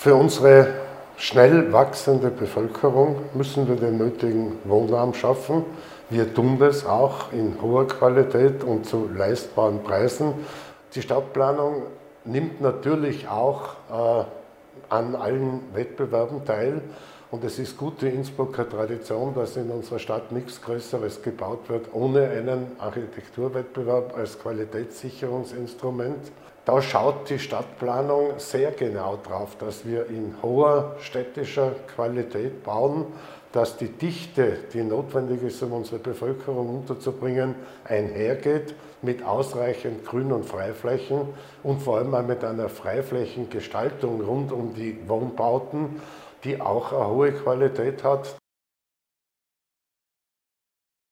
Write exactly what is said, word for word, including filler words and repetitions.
Für unsere schnell wachsende Bevölkerung müssen wir den nötigen Wohnraum schaffen. Wir tun das auch in hoher Qualität und zu leistbaren Preisen. Die Stadtplanung nimmt natürlich auch äh, an allen Wettbewerben teil. Und es ist gute Innsbrucker Tradition, dass in unserer Stadt nichts Größeres gebaut wird, ohne einen Architekturwettbewerb als Qualitätssicherungsinstrument. Da schaut die Stadtplanung sehr genau drauf, dass wir in hoher städtischer Qualität bauen, dass die Dichte, die notwendig ist, um unsere Bevölkerung unterzubringen, einhergeht mit ausreichend Grün- und Freiflächen und vor allem auch mit einer Freiflächengestaltung rund um die Wohnbauten, die auch eine hohe Qualität hat.